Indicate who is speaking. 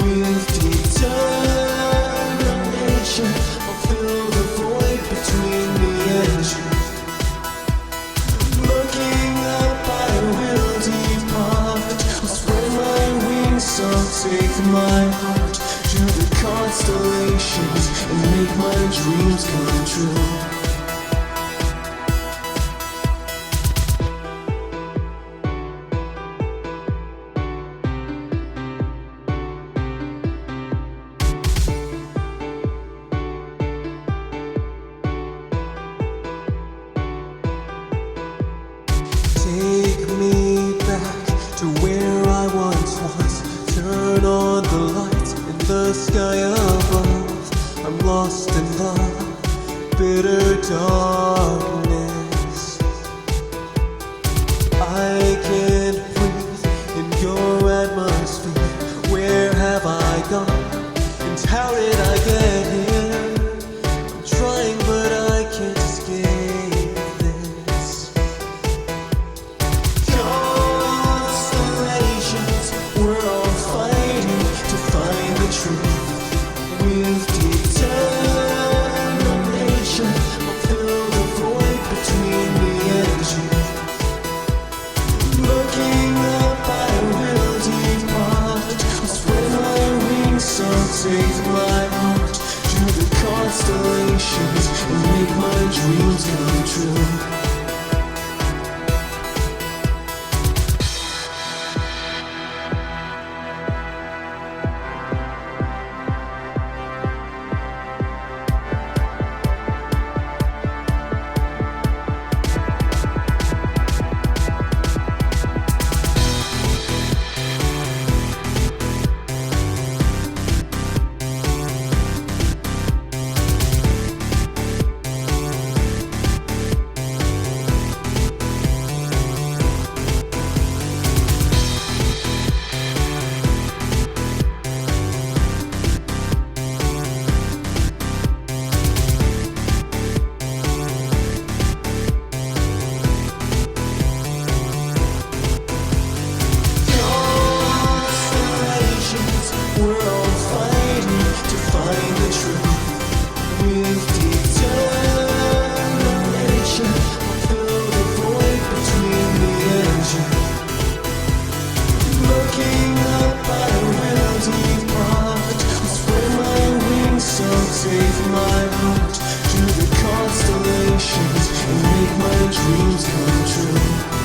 Speaker 1: With determination, I'll fill the void between me and you. Looking up, I will depart. I'll spread my wings, I'll take my heart to the constellations and make my dreams come true. Take me back to where I once was. Turn on the lights in the sky above. I'm lost in the bitter darkness. I can't breathe in your atmosphere. Where have I gone? And how did I get here? I'm trying but I can't escape this. Constellations, we're all fighting to find the truth. With determination, I'll fill the void between me and you. Looking up, I will depart. I'll spread my wings, I'll take my heart to the constellations and make my dreams come true. We're all fighting to find the truth. With determination, I'll fill the void between me and you. Looking up, I will depart. I'll spread my wings, I'll take my heart to the constellations and make my dreams come true.